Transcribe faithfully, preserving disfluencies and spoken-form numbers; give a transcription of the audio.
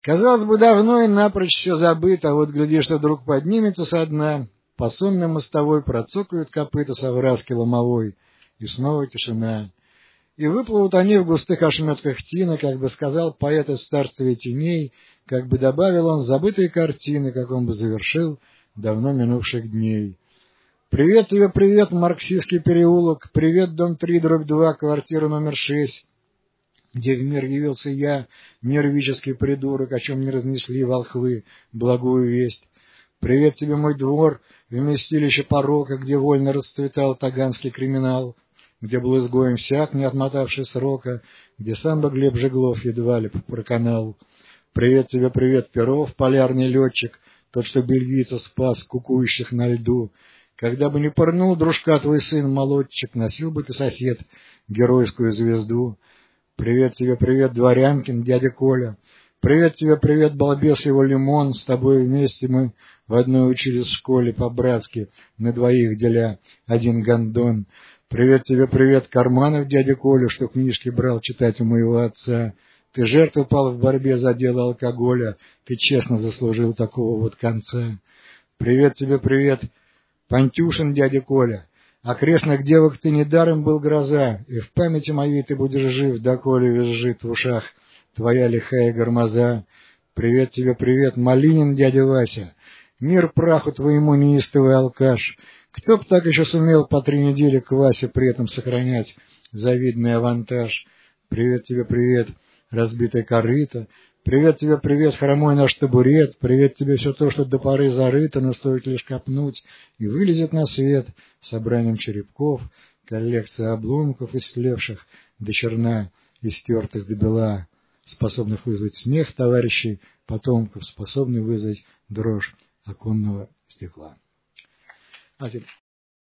Казалось бы, давно и напрочь все забыто, а вот глядишь, что вдруг поднимется со дна, по сонной мостовой процокают копыта совраски ломовой, и снова тишина. И выплывут они в густых ошметках тины, как бы сказал поэт из царствия теней, как бы добавил он забытые картины, как он бы завершил давно минувших дней. Привет тебе, привет, марксистский переулок, привет, дом три, дробь два, квартира номер шесть, где в мир явился я, нервический придурок, о чем не разнесли волхвы благую весть. Привет тебе, мой двор, вместилище порока, где вольно расцветал таганский криминал, где был изгоем всяк, не отмотавший срока, где сам бы Глеб Жеглов едва ли проканал. Привет тебе, привет, Перов, полярный летчик, тот, что бельгийцев спас, кукующих на льду. Когда бы не пырнул, дружка, твой сын, молодчик, носил бы ты, сосед, геройскую звезду. Привет тебе, привет, Дворянкин, дядя Коля. Привет тебе, привет, балбес его Лимон. С тобой вместе мы в одной учились в школе по-братски, на двоих деля один гондон. Привет тебе, привет, Карманов, дядя Коля, что книжки брал читать у моего отца. Ты жертву пал в борьбе за дело алкоголя, ты честно заслужил такого вот конца. Привет тебе, привет, Пантюшин, дядя Коля. Окрестных девок ты недаром был гроза, и в памяти моей ты будешь жив, доколе визжит в ушах твоя лихая гормоза. Привет тебе, привет, Малинин, дядя Вася. Мир праху твоему, неистовый алкаш. Кто б так еще сумел по три недели к Васе при этом сохранять завидный авантаж? Привет тебе, привет, разбитая корыто. Привет тебе, привет, хромой наш табурет. Привет тебе все то, что до поры зарыто, но стоит лишь копнуть, и вылезет на свет собранием черепков, коллекция обломков истлевших до черна, истертых до бела, способных вызвать смех товарищей, потомков, способных вызвать дрожь оконного стекла. А теперь